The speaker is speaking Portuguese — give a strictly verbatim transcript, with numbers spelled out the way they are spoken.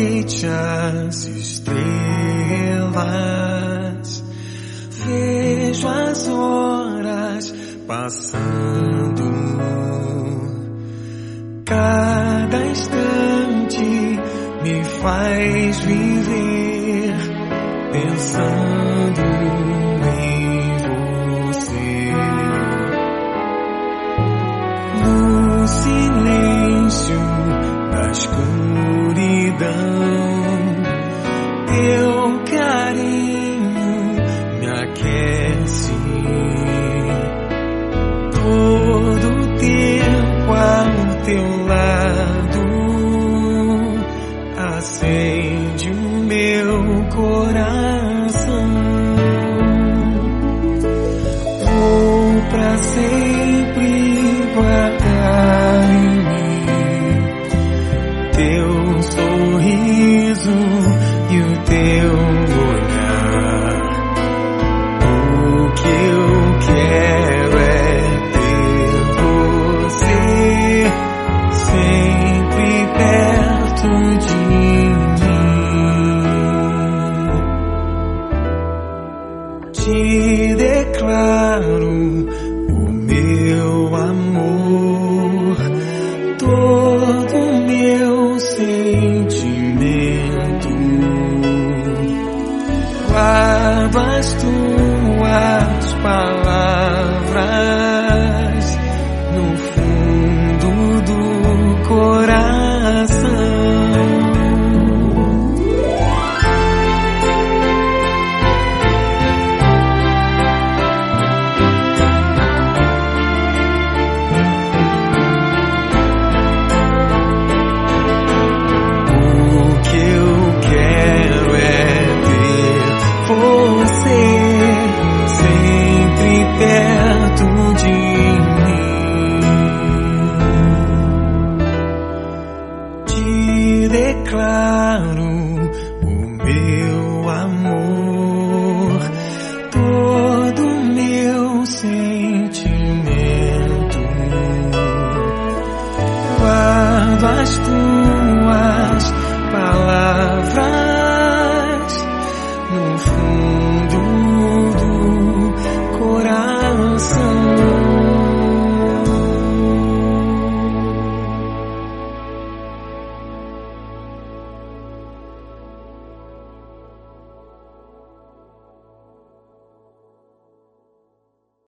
noite as estrelas, vejo as horas passando, cada instante me faz viver pensando em você. No silêncio da escuridão, teu carinho me aquece. Todo o tempo ao teu lado acende o meu coração. Vou pra sempre guardar em mim teu sorriso e o teu olhar. O que eu quero é ter você sempre perto de mim. Te declaro o meu amor, todo o meu sentimento. Guardo as tuas palavras no fundo do coração. Você sempre perto de mim. Te declaro o meu amor, todo o meu sentimento. Guardo as tuas